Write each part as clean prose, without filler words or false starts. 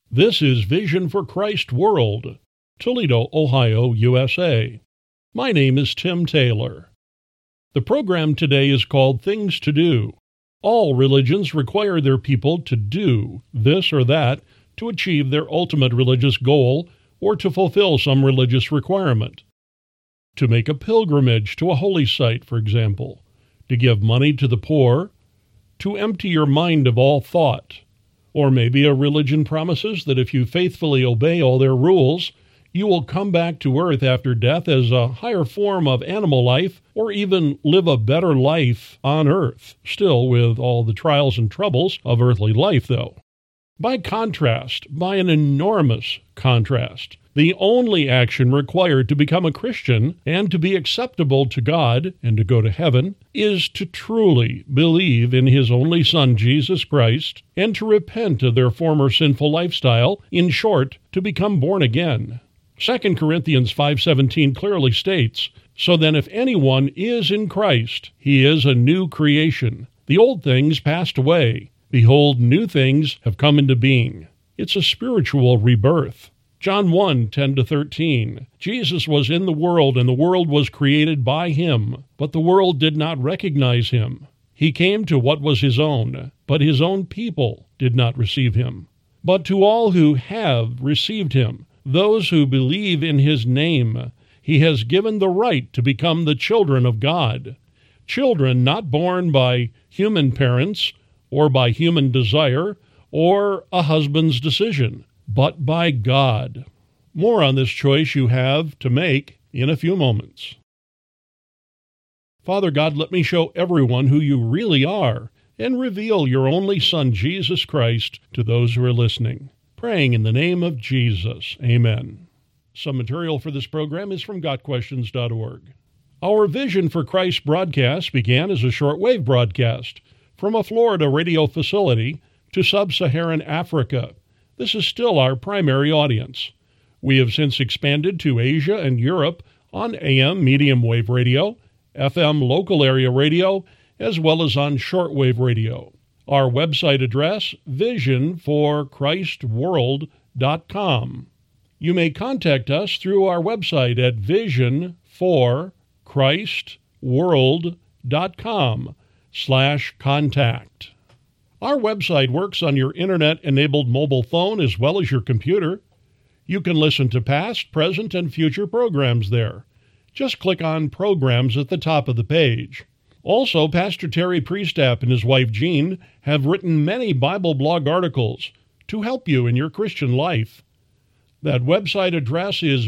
This is Vision for Christ World, Toledo, Ohio, USA. My name is Tim Taylor. The program today is called Things to Do. All religions require their people to do this or that to achieve their ultimate religious goal or to fulfill some religious requirement. To make a pilgrimage to a holy site, for example, to give money to the poor, to empty your mind of all thought. Or maybe a religion promises that if you faithfully obey all their rules, you will come back to earth after death as a higher form of animal life, or even live a better life on earth, still with all the trials and troubles of earthly life, though. By contrast, by an enormous contrast, the only action required to become a Christian and to be acceptable to God and to go to heaven is to truly believe in His only Son, Jesus Christ, and to repent of their former sinful lifestyle, in short, to become born again. 2 Corinthians 5:17 clearly states, "So then if anyone is in Christ, he is a new creation. The old things passed away. Behold, new things have come into being." It's a spiritual rebirth. John 1:10-13. Jesus was in the world, and the world was created by Him, but the world did not recognize Him. He came to what was His own, but His own people did not receive Him. But to all who have received Him, those who believe in His name, He has given the right to become the children of God. Children not born by human parents, or by human desire, or a husband's decision, but by God. More on this choice you have to make in a few moments. Father God, let me show everyone who you really are, and reveal your only Son, Jesus Christ, to those who are listening. Praying in the name of Jesus. Amen. Some material for this program is from GotQuestions.org. Our Vision for Christ broadcast began as a shortwave broadcast from a Florida radio facility to sub-Saharan Africa. This is still our primary audience. We have since expanded to Asia and Europe on AM medium wave radio, FM local area radio, as well as on shortwave radio. Our website address, visionforchristworld.com. You may contact us through our website at visionforchristworld.com/contact. Our website works on your internet-enabled mobile phone as well as your computer. You can listen to past, present, and future programs there. Just click on Programs at the top of the page. Also, Pastor Terry Priestap and his wife Jean have written many Bible blog articles to help you in your Christian life. That website address is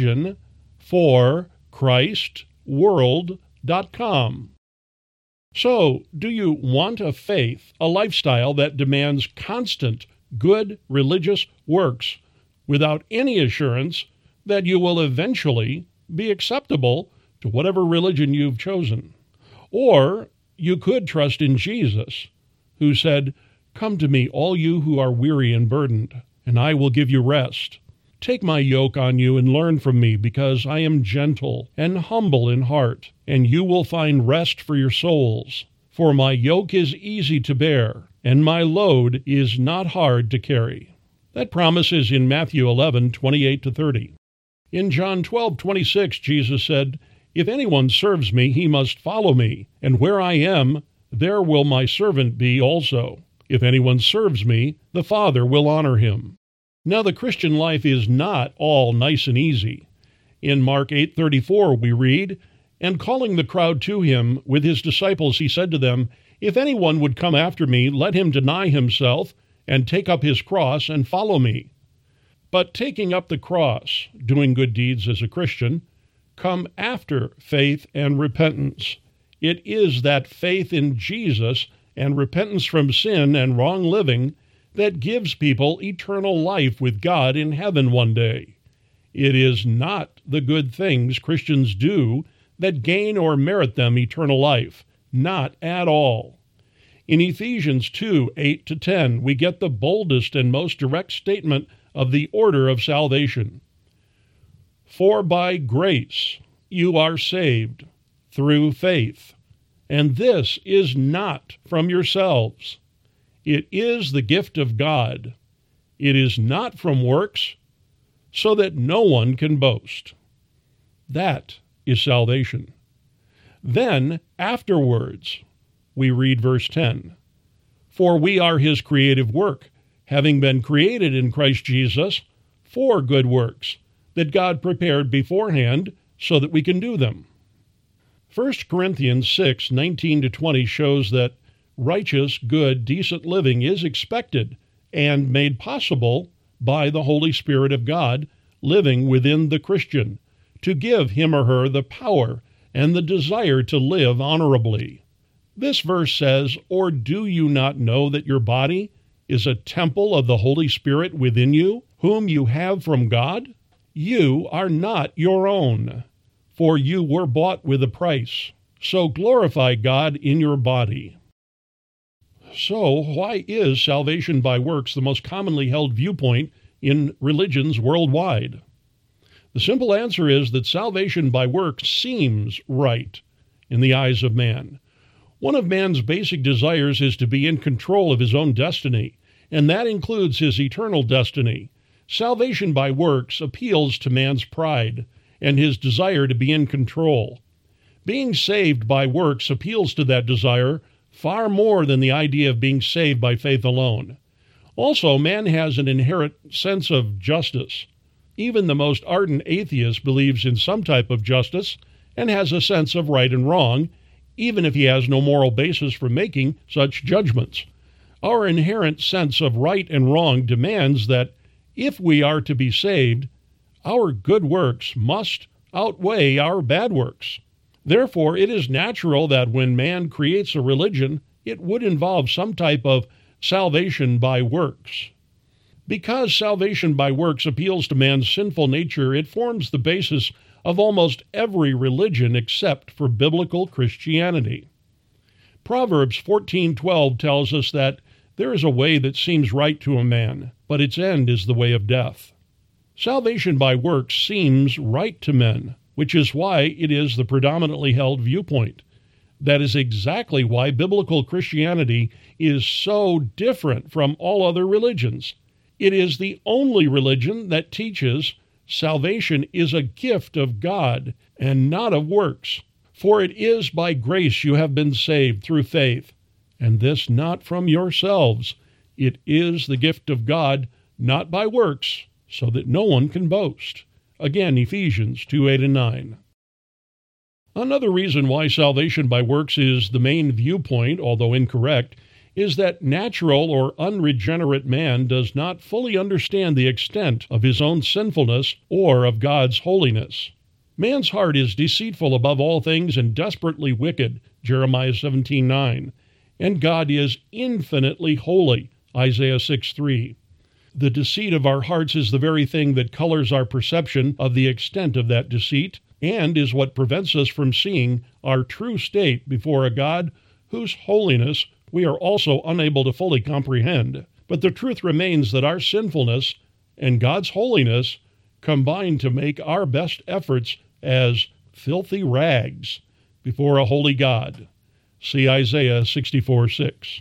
visionforchristworld.com. So, do you want a faith, a lifestyle that demands constant, good religious works without any assurance that you will eventually be acceptable to whatever religion you've chosen? Or you could trust in Jesus, who said, "Come to me, all you who are weary and burdened, and I will give you rest. Take my yoke on you and learn from me, because I am gentle and humble in heart, and you will find rest for your souls. For my yoke is easy to bear, and my load is not hard to carry." That promise is in Matthew 11:28-30. In John 12:26, Jesus said, "If anyone serves me, he must follow me, and where I am, there will my servant be also. If anyone serves me, the Father will honor him." Now, the Christian life is not all nice and easy. In Mark 8:34 we read, "And calling the crowd to him with his disciples, he said to them, If anyone would come after me, let him deny himself and take up his cross and follow me." But taking up the cross, doing good deeds as a Christian, come after faith and repentance. It is that faith in Jesus and repentance from sin and wrong living that gives people eternal life with God in heaven one day. It is not the good things Christians do that gain or merit them eternal life. Not at all. In Ephesians 2:8-10, we get the boldest and most direct statement of the order of salvation. "For by grace you are saved through faith, and this is not from yourselves. It is the gift of God, It is not from works, so that no one can boast. That is salvation. Then, afterwards, we read verse 10. For we are his creative work, having been created in Christ Jesus for good works, that God prepared beforehand so that we can do them. 1 Corinthians 6:19-20 shows that righteous, good, decent living is expected and made possible by the Holy Spirit of God living within the Christian to give him or her the power and the desire to live honorably. This verse says, "Or do you not know that your body is a temple of the Holy Spirit within you, whom you have from God? You are not your own, for you were bought with a price. So glorify God in your body." So, why is salvation by works the most commonly held viewpoint in religions worldwide? The simple answer is that salvation by works seems right in the eyes of man. One of man's basic desires is to be in control of his own destiny, and that includes his eternal destiny. Salvation by works appeals to man's pride and his desire to be in control. Being saved by works appeals to that desire far more than the idea of being saved by faith alone. Also, man has an inherent sense of justice. Even the most ardent atheist believes in some type of justice and has a sense of right and wrong, even if he has no moral basis for making such judgments. Our inherent sense of right and wrong demands that if we are to be saved, our good works must outweigh our bad works. Therefore, it is natural that when man creates a religion, it would involve some type of salvation by works. Because salvation by works appeals to man's sinful nature, it forms the basis of almost every religion except for biblical Christianity. Proverbs 14:12 tells us that there is a way that seems right to a man, but its end is the way of death. Salvation by works seems right to men, which is why it is the predominantly held viewpoint. That is exactly why biblical Christianity is so different from all other religions. It is the only religion that teaches salvation is a gift of God and not of works. For it is by grace you have been saved through faith, and this not from yourselves. It is the gift of God, not by works, so that no one can boast. Again, Ephesians 2:8-9. Another reason why salvation by works is the main viewpoint, although incorrect, is that natural or unregenerate man does not fully understand the extent of his own sinfulness or of God's holiness. Man's heart is deceitful above all things and desperately wicked, Jeremiah 17:9, and God is infinitely holy, Isaiah 6:3. The deceit of our hearts is the very thing that colors our perception of the extent of that deceit, and is what prevents us from seeing our true state before a God whose holiness we are also unable to fully comprehend. But the truth remains that our sinfulness and God's holiness combine to make our best efforts as filthy rags before a holy God. See Isaiah 64:6.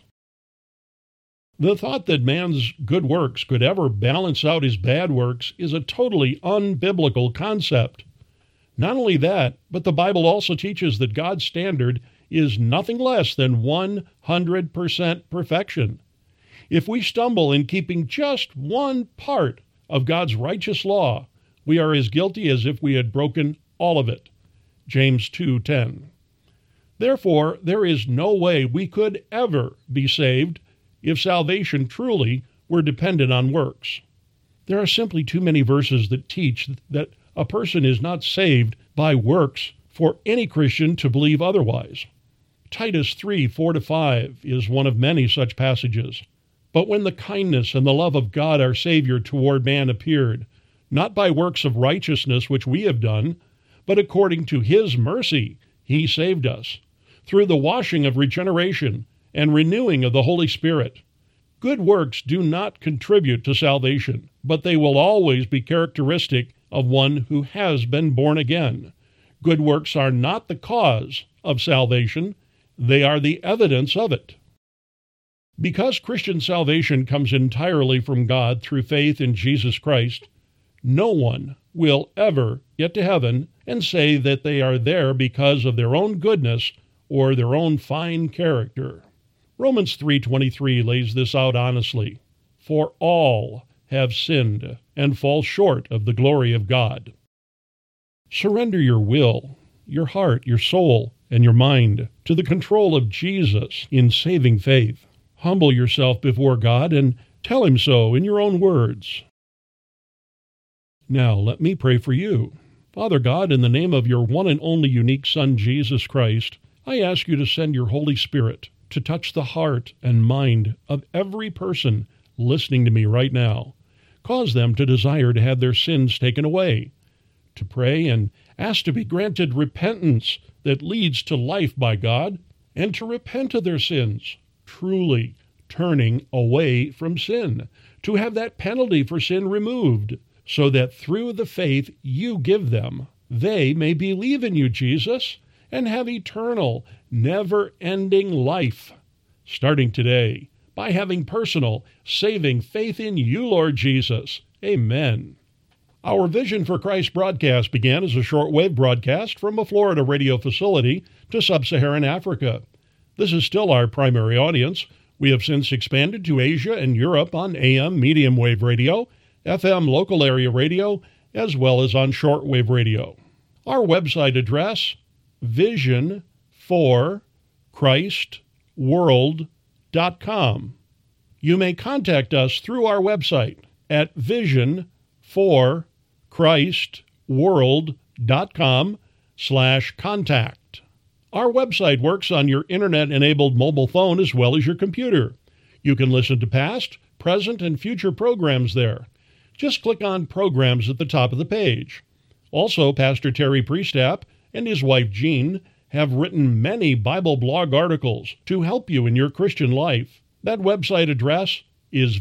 The thought that man's good works could ever balance out his bad works is a totally unbiblical concept. Not only that, but the Bible also teaches that God's standard is nothing less than 100% perfection. If we stumble in keeping just one part of God's righteous law, we are as guilty as if we had broken all of it. James 2:10. Therefore, there is no way we could ever be saved if salvation truly were dependent on works. There are simply too many verses that teach that a person is not saved by works for any Christian to believe otherwise. Titus 3:4-5 is one of many such passages. But when the kindness and the love of God our Savior toward man appeared, not by works of righteousness which we have done, but according to his mercy he saved us, through the washing of regeneration and renewing of the Holy Spirit. Good works do not contribute to salvation, but they will always be characteristic of one who has been born again. Good works are not the cause of salvation, they are the evidence of it. Because Christian salvation comes entirely from God through faith in Jesus Christ, no one will ever get to heaven and say that they are there because of their own goodness or their own fine character. Romans 3:23 lays this out honestly. For all have sinned and fall short of the glory of God. Surrender your will, your heart, your soul, and your mind to the control of Jesus in saving faith. Humble yourself before God and tell Him so in your own words. Now, let me pray for you. Father God, in the name of your one and only unique Son, Jesus Christ, I ask you to send your Holy Spirit to touch the heart and mind of every person listening to me right now. Cause them to desire to have their sins taken away, to pray and ask to be granted repentance that leads to life by God, and to repent of their sins, truly turning away from sin, to have that penalty for sin removed, so that through the faith you give them, they may believe in you, Jesus, and have eternal, never-ending life, starting today, by having personal, saving faith in you, Lord Jesus. Amen. Our Vision for Christ broadcast began as a shortwave broadcast from a Florida radio facility to sub-Saharan Africa. This is still our primary audience. We have since expanded to Asia and Europe on AM medium wave radio, FM local area radio, as well as on shortwave radio. Our website address, visionforchristworld.com. You may contact us through our website at visionforchristworld.com/contact. Our website works on your internet-enabled mobile phone as well as your computer. You can listen to past, present, and future programs there. Just click on Programs at the top of the page. Also, Pastor Terry Priestap and his wife Jean have written many Bible blog articles to help you in your Christian life. That website address is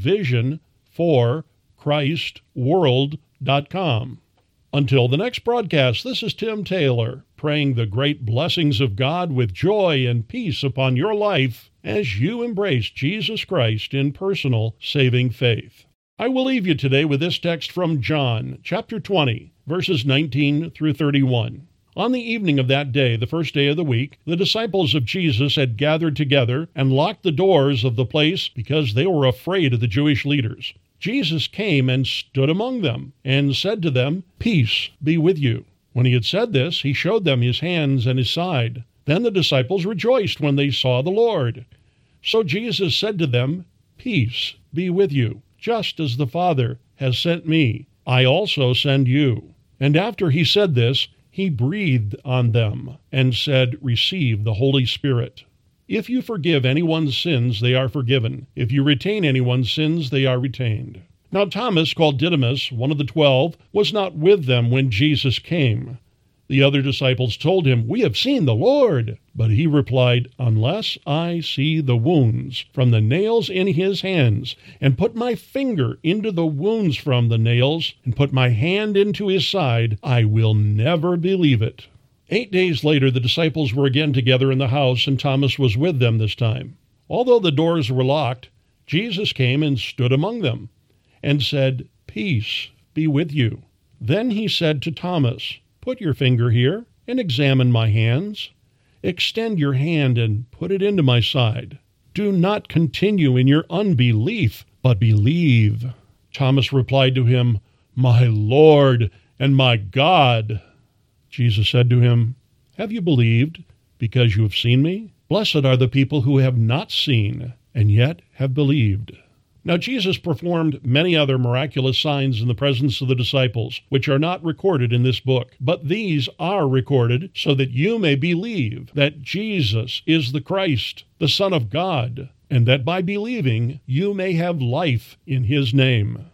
visionforchristworld.com. Until the next broadcast, this is Tim Taylor, praying the great blessings of God with joy and peace upon your life as you embrace Jesus Christ in personal saving faith. I will leave you today with this text from John, chapter 20, verses 19 through 31. On the evening of that day, the first day of the week, the disciples of Jesus had gathered together and locked the doors of the place because they were afraid of the Jewish leaders. Jesus came and stood among them and said to them, "Peace be with you." When he had said this, he showed them his hands and his side. Then the disciples rejoiced when they saw the Lord. So Jesus said to them, "Peace be with you. Just as the Father has sent me, I also send you." And after he said this, he breathed on them and said, "Receive the Holy Spirit. If you forgive anyone's sins, they are forgiven. If you retain anyone's sins, they are retained." Now Thomas, called Didymus, one of the 12, was not with them when Jesus came. The other disciples told him, "We have seen the Lord." But he replied, "Unless I see the wounds from the nails in his hands, and put my finger into the wounds from the nails, and put my hand into his side, I will never believe it." 8 days later, the disciples were again together in the house, and Thomas was with them this time. Although the doors were locked, Jesus came and stood among them, and said, "Peace be with you." Then he said to Thomas, "Put your finger here, and examine my hands. Extend your hand and put it into my side. Do not continue in your unbelief, but believe." Thomas replied to him, "My Lord and my God." Jesus said to him, "Have you believed because you have seen me? Blessed are the people who have not seen and yet have believed." Now Jesus performed many other miraculous signs in the presence of the disciples, which are not recorded in this book. But these are recorded so that you may believe that Jesus is the Christ, the Son of God, and that by believing you may have life in his name.